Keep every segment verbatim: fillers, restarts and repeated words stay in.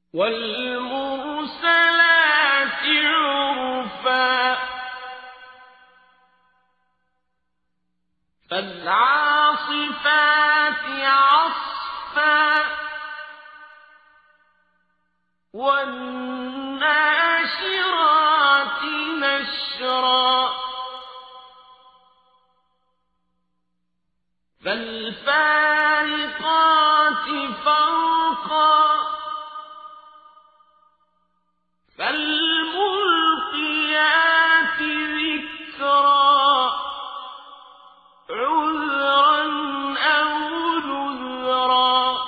والمرسلات عرفا فالعاصفات عصفا والناشرات نشرا فالفارقات فرقا فالملقيات ذكرا عذرا أو نذرا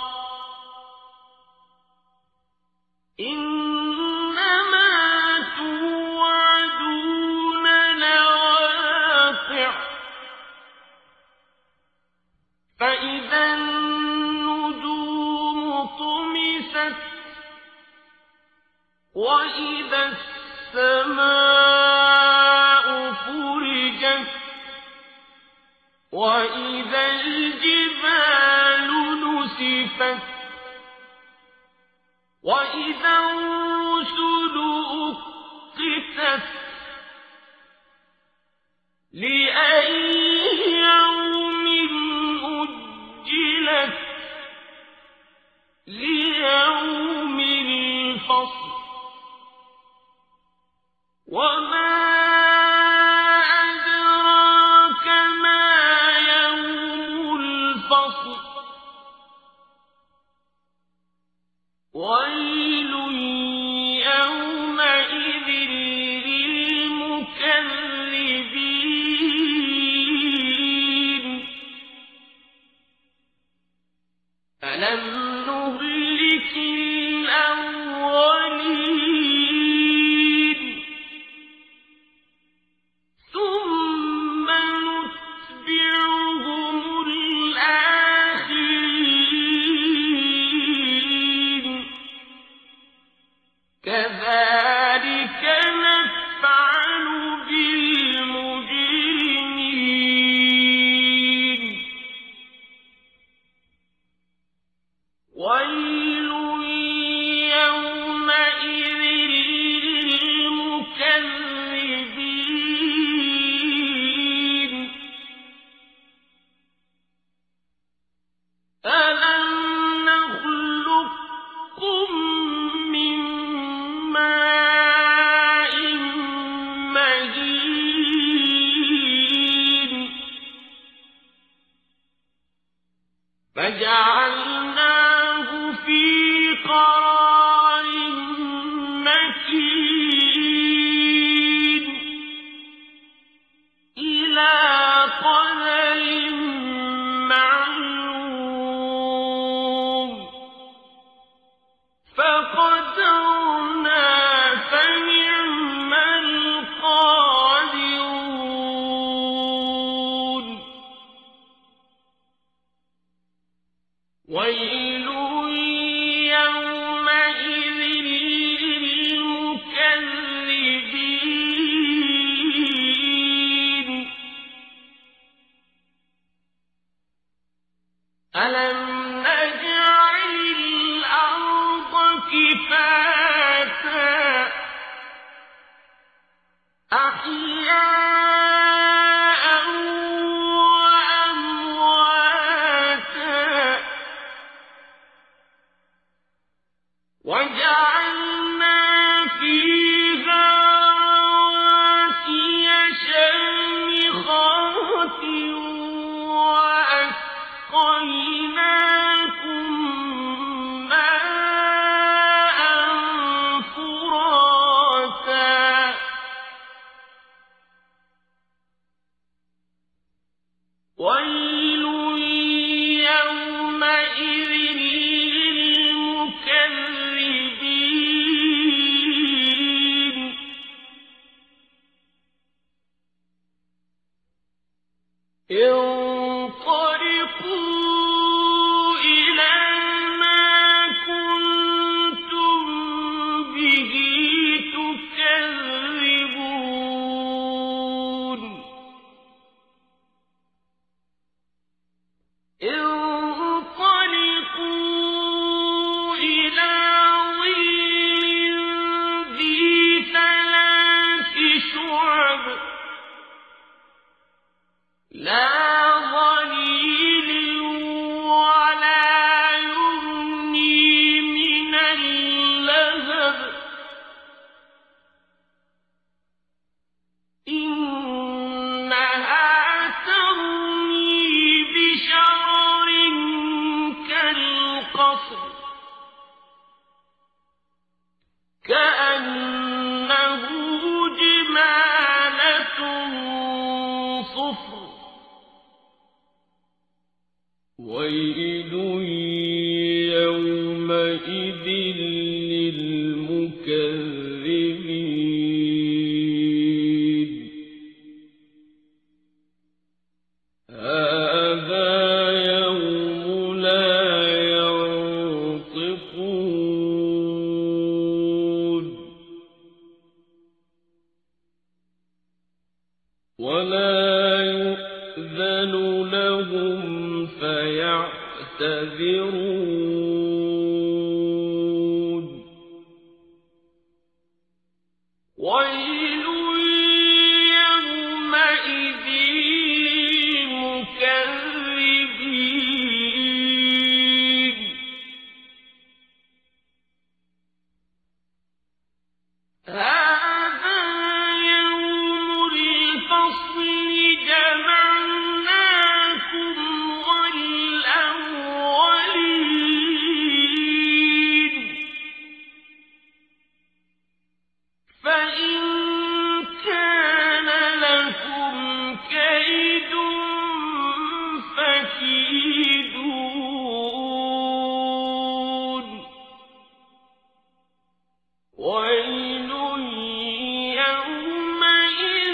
إنما توعدون لواقع فإذا النجوم طمست وإذا السماء فرجت وإذا الجبال نسفت وإذا الرسل أقتت لأي يوم أجلت ليوم الفصل وما أدراك ما يوم الفصل ويل يومئذ للمكذبين ألم نهلك الأولين ثم نتبعهم الآخرين كذلك نفعل بالمجرمين ويل يومئذ للمكذبين ألم نخلقكم من ماء مهين فجعلناه في قرار مكين إلى قدر معلوم فقدرنا فنعم القادرون ويل يومئذ للمكذبين ألم نجعل الأرض كفاتا أحياء وأمواتا وجعلنا فيها رواسي شامخات وأسقيناكم ماء فراتا ويل يومئذ للمكذبين للمكذبين هذا يوم لا ينطقون ولا يؤذن لهم فيعتذرون ويل يومئذ للمكذبين هذا يوم الفصل جمعناكم والأولين فإن كان لكم كيد فكيدون ويل يومئذ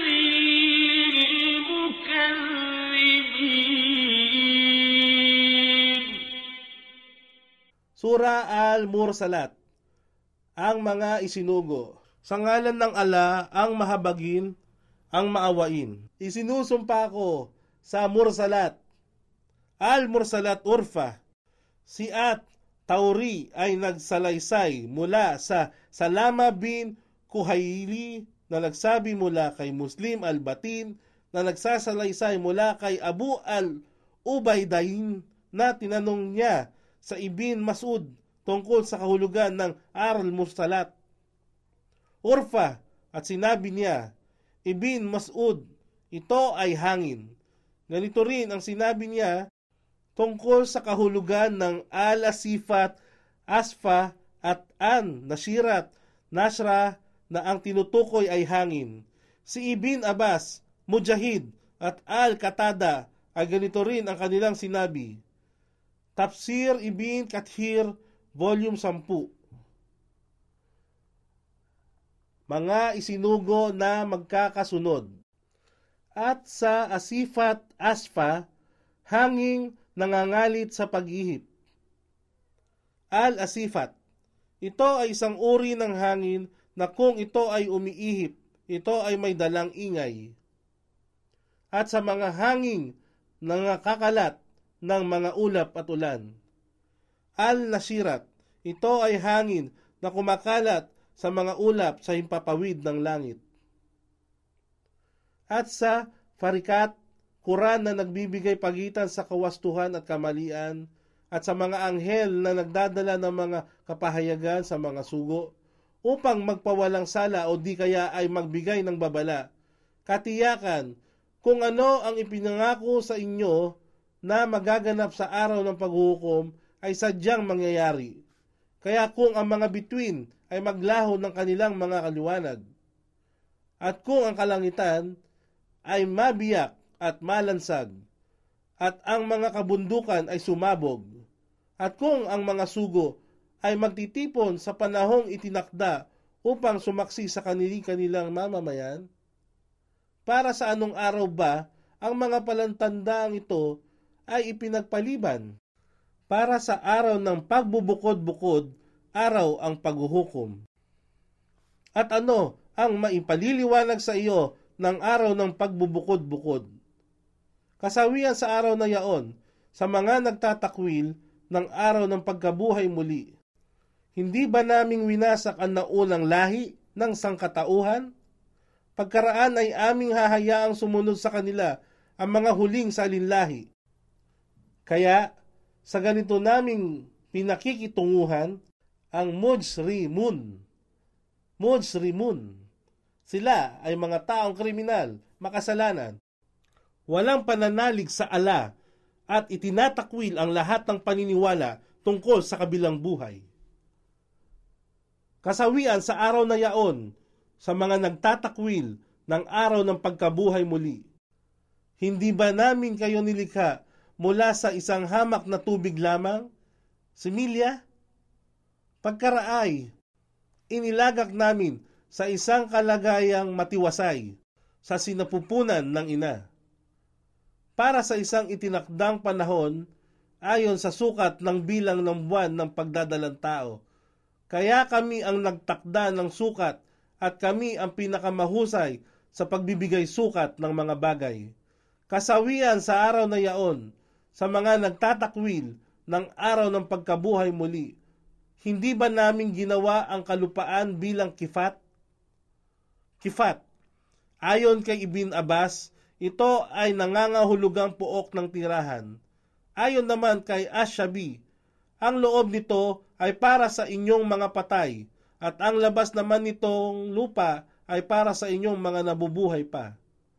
للمكذبين. Sura Al-Mursalat. Ang mga isinugo. Sa ngalan ng Ala, ang mahabagin, ang maawain. Isinusumpa ko sa Mursalat. Al-Mursalat Urfa. Si At Tauri ay nagsalaysay mula sa Salama bin Kuhaili na nagsabi mula kay Muslim al-Batin na nagsasalaysay mula kay Abu al-Ubaydain na tinanong niya sa Ibn Mas'ud tungkol sa kahulugan ng Al-Mursalat. Urfa at sinabi niya, Ibn Mas'ud, ito ay hangin. Ganito rin ang sinabi niya tungkol sa kahulugan ng Al-Asifat, Asfa at An-Nashirat, Nashra na ang tinutukoy ay hangin. Si Ibn Abbas, Mujahid at Al-Qatada ay ganito rin ang kanilang sinabi. Tafsir Ibn Kathir, Volume ten. Mga isinugo na magkakasunod. At sa Asifat Asfa, hanging nangangalit sa paghihip. Al-Asifat. Ito ay isang uri ng hangin na kung ito ay umiihip, ito ay may dalang ingay. At sa mga hanging nangakakalat ng mga ulap at ulan. Al-Nashirat. Ito ay hangin na kumakalat sa mga ulap sa himpapawid ng langit. At sa Farikat, Quran na nagbibigay pagitan sa kawastuhan at kamalian, at sa mga anghel na nagdadala ng mga kapahayagan sa mga sugo, upang magpawalang sala o di kaya ay magbigay ng babala. Katiyakan, kung ano ang ipinangako sa inyo na magaganap sa araw ng paghuhukom ay sadyang mangyayari. Kaya kung ang mga bituin ay maglaho ng kanilang mga kaliwanag, at kung ang kalangitan ay mabiyak at malansag, at ang mga kabundukan ay sumabog, at kung ang mga sugo ay magtitipon sa panahong itinakda upang sumaksi sa kanilang mamamayan, para sa anong araw ba ang mga palantandaang ito ay ipinagpaliban? Para sa araw ng pagbubukod-bukod, araw ang paghuhukom. At ano ang maipaliliwanag sa iyo ng araw ng pagbubukod-bukod? Kasawian sa araw na yaon, sa mga nagtatakwil ng araw ng pagkabuhay muli. Hindi ba naming winasak ang naunang lahi ng sangkatauhan? Pagkaraan ay aming hahayaang sumunod sa kanila ang mga huling salinlahi. Kaya, sa ganito naming pinakikitunguhan, ang Mujrimun. Mujrimun. Sila ay mga taong kriminal, makasalanan. Walang pananalig sa ala at itinatakwil ang lahat ng paniniwala tungkol sa kabilang buhay. Kasawian sa araw na yaon, sa mga nagtatakwil ng araw ng pagkabuhay muli. Hindi ba namin kayo nilikha mula sa isang hamak na tubig lamang? Similya? Pagkaraay, inilagak namin sa isang kalagayang matiwasay sa sinapupunan ng ina, para sa isang itinakdang panahon ayon sa sukat ng bilang ng buwan ng pagdadalang tao. Kaya kami ang nagtakda ng sukat at kami ang pinakamahusay sa pagbibigay sukat ng mga bagay. Kasawian sa araw na yaon, sa mga nagtatakwil ng araw ng pagkabuhay muli, hindi ba namin ginawa ang kalupaan bilang kifat? Kifat, ayon kay Ibn Abbas, ito ay nangangahulugang puok ng tirahan. Ayon naman kay Ash-Shabi, ang loob nito ay para sa inyong mga patay, at ang labas naman nitong lupa ay para sa inyong mga nabubuhay pa.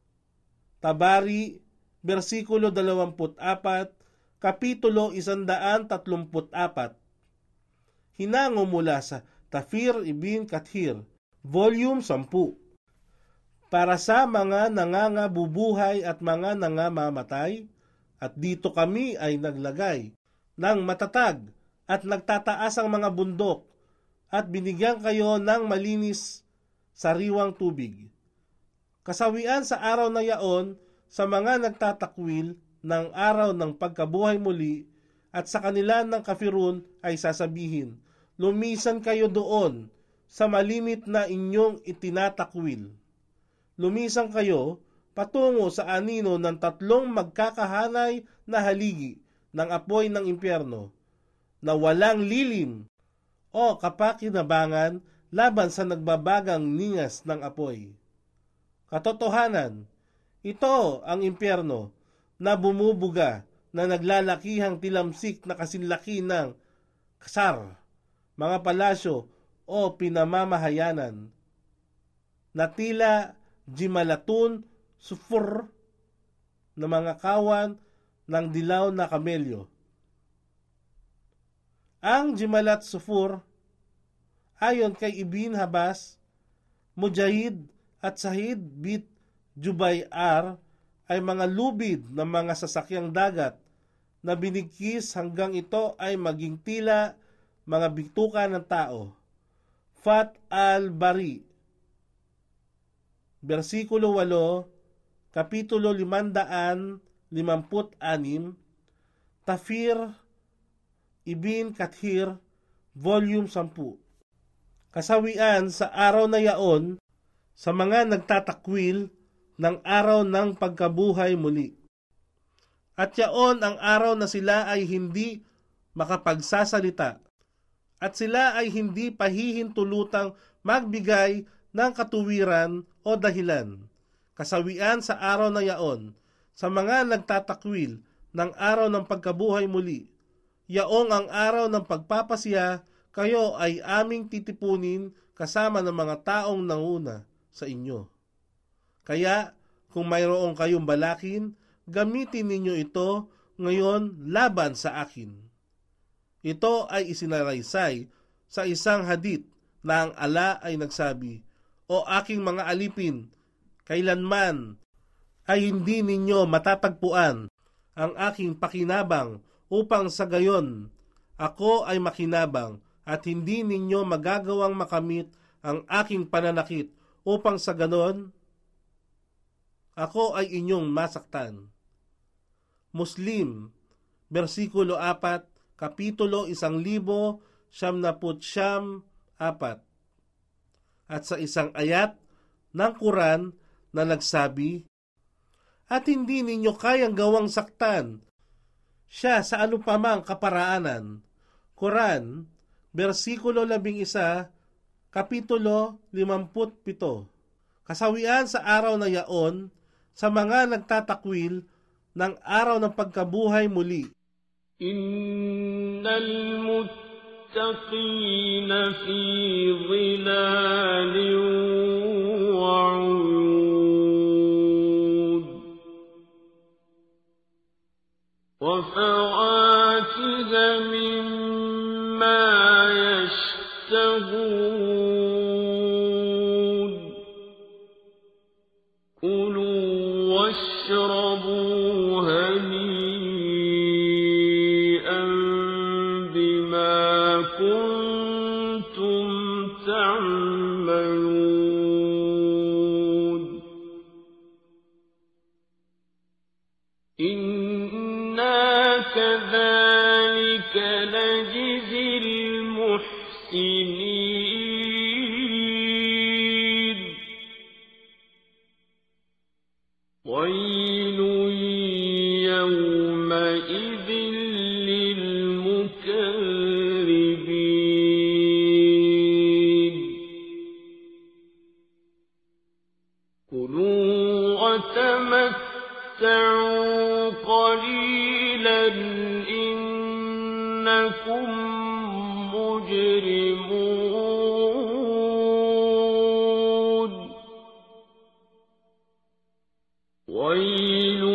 Tabari, versikulo dalawampu't apat, kapitulo isandaan tatlumput apat. Hinango mula sa Tafsir Ibn Kathir, volume sampu. Para sa mga nangangabubuhay at mga nangamamatay, at dito kami ay naglagay ng matatag at nagtataas ang mga bundok, at binigyan kayo ng malinis sariwang tubig. Kasawian sa araw na yaon, sa mga nagtatakwil ng araw ng pagkabuhay muli, at sa kanila ng kafirun ay sasabihin, lumisan kayo doon sa malimit na inyong itinatakwil. Lumisan kayo patungo sa anino ng tatlong magkakahanay na haligi ng apoy ng impyerno, na walang lilim o kapakinabangan laban sa nagbabagang ningas ng apoy. Katotohanan, ito ang impyerno na bumubuga, na naglalakihang tilamsik na kasinlaki ng kasar, mga palasyo o pinamamahayanan, na tila jimalatun sufur na mga kawan ng dilaw na kamelyo. Ang jimalat sufur, ayon kay Ibn Habas, Mujahid at Sahid bit Jubay R, ay mga lubid ng mga sasakyang dagat na binigkis hanggang ito ay maging tila mga bituka ng tao. Fat al-Bari, versikulo walo, kapitulo limandaan limamput anim, Tafsir Ibn Kathir, volume sampu. Kasawian sa araw na yaon, sa mga nagtatakwil ng araw ng pagkabuhay muli. At yaon ang araw na sila ay hindi makapagsasalita, at sila ay hindi pahihintulutang magbigay ng katuwiran o dahilan. Kasawian sa araw na yaon, sa mga nagtatakwil ng araw ng pagkabuhay muli, yaong ang araw ng pagpapasya, kayo ay aming titipunin kasama ng mga taong nanguna sa inyo. Kaya, kung mayroong kayong balakin, gamitin ninyo ito ngayon laban sa akin. Ito ay isinaraysay sa isang hadith na ang ala ay nagsabi, O aking mga alipin, kailanman ay hindi ninyo matatagpuan ang aking pakinabang upang sa gayon ako ay makinabang at hindi ninyo magagawang makamit ang aking pananakit upang sa ganon ako ay inyong masaktan. Muslim, versikulo apat, kapitulo isang libo, siyam naput siyam, apat. At sa isang ayat ng Quran na nagsabi, at hindi ninyo kayang gawang saktan siya sa anupamang kaparaanan. Quran, versikulo labing isa, kapitulo limamput pito. Kasawian sa araw na yaon, sa mga nagtatakwil ng araw ng pagkabuhay muli. Innal muttaqina fi dhilalin wa 'uyun wa fawakiha mimma yashtahun. Kulu واشربوا هنيئا بما كنتم كذلك نجزي المحسنين ويل يومئذ للمكذبين كلوا وتمتعوا قليلا إنكم مجرمون ويل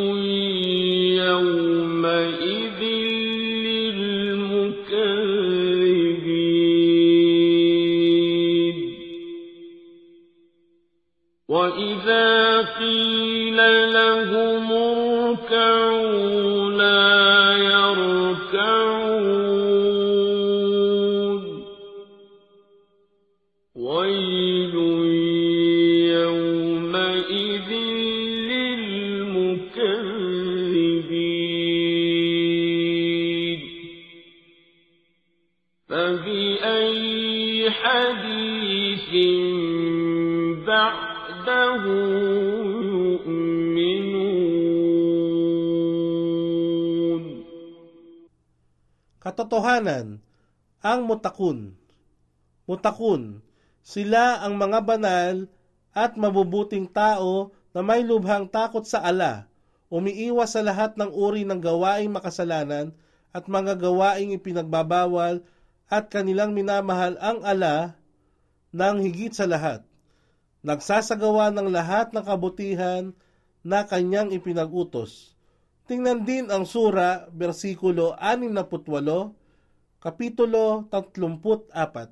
يومئذ للمكذبين وإذا قيل لهم اركعوا لا يركعون ويل يومئذ للمكذبين فبأي حديث بعده يؤمنون Katotohanan, ang mutakun. Mutakun, sila ang mga banal at mabubuting tao na may lubhang takot sa Allah, umiiwas sa lahat ng uri ng gawaing makasalanan at mga gawaing ipinagbabawal at kanilang minamahal ang Allah ng higit sa lahat. Nagsasagawa ng lahat ng kabutihan na kanyang ipinag-utos. Tingnan din ang sura, versikulo anim na putwalo, kapitulo tatlumput apat.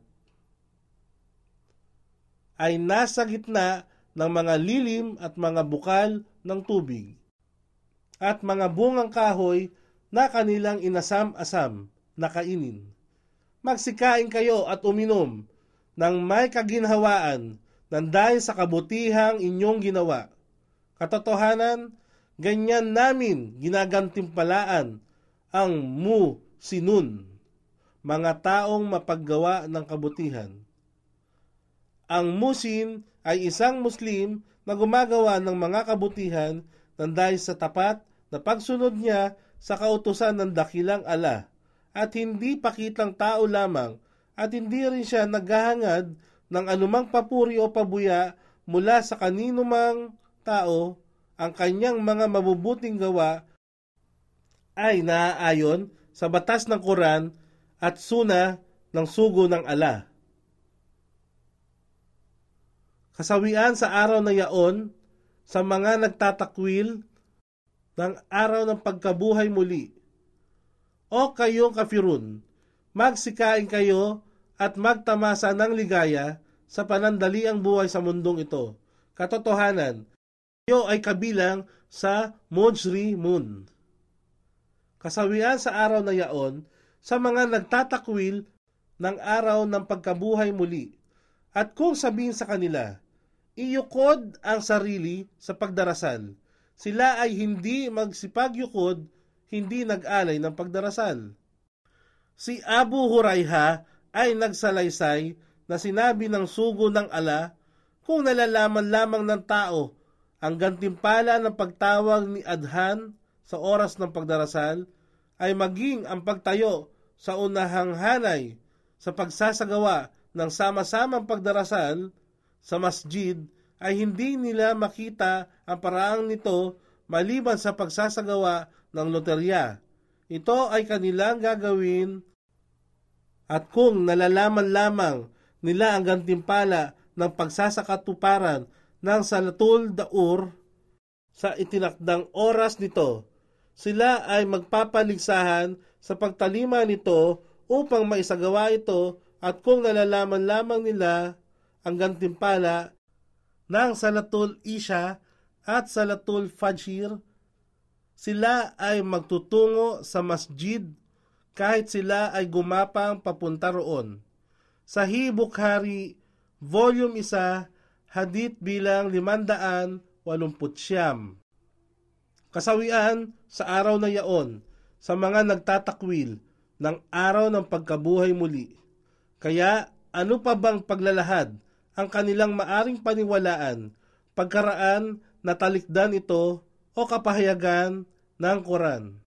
Ay nasa gitna ng mga lilim at mga bukal ng tubig, at mga bungang kahoy na kanilang inasam-asam na kainin. Magsikain kayo at uminom ng may kaginhawaan ng dahil sa kabutihang inyong ginawa. Katotohanan, ganyan namin ginagantimpalaan ang musinun, mga taong mapaggawa ng kabutihan. Ang musin ay isang Muslim na gumagawa ng mga kabutihan ng dahil sa tapat na pagsunod niya sa kautusan ng dakilang Allah at hindi pakitang tao lamang at hindi rin siya naghahangad ng anumang papuri o pabuya mula sa kaninumang tao. Ang kanyang mga mabubuting gawa ay naaayon sa batas ng Quran at Sunnah ng sugo ng Allah. Kasawian sa araw na yaon sa mga nagtatakwil ng araw ng pagkabuhay muli. O kayong kafirun, magsikain kayo at magtamasa ng ligaya sa panandaliang buhay sa mundong ito. Katotohanan, kayo ay kabilang sa mujrimun. Kasawian sa araw na yaon sa mga nagtatakwil ng araw ng pagkabuhay muli. At kung sabihin sa kanila, iyukod ang sarili sa pagdarasal, sila ay hindi magsipagyukod, hindi nag-alay ng pagdarasal. Si Abu Hurayha ay nagsalaysay na sinabi ng sugo ng Allah, kung nalalaman lamang ng tao ang gantimpala ng pagtawag ni Adhan sa oras ng pagdarasal, ay maging ang pagtayo sa unahang hanay sa pagsasagawa ng sama-samang pagdarasal sa masjid, ay hindi nila makita ang paraang nito maliban sa pagsasagawa ng loterya. Ito ay kanilang gagawin, at kung nalalaman lamang nila ang gantimpala ng pagsasakatuparan ng Salatul Daur sa itinakdang oras nito, sila ay magpapaligsahan sa pagtalima nito upang maisagawa ito, at kung nalalaman lamang nila ang gantimpala ng Salatul Isha at Salatul Fajr, sila ay magtutungo sa masjid kahit sila ay gumapang papunta roon. Sahih Bukhari, Volume one, Hadith bilang limandaan walumput siyam. Kasawian sa araw na yaon sa mga nagtatakwil ng araw ng pagkabuhay muli. Kaya ano pa bang paglalahad ang kanilang maaring paniwalaan, pagkaraan na talikdan ito o kapahayagan ng Quran?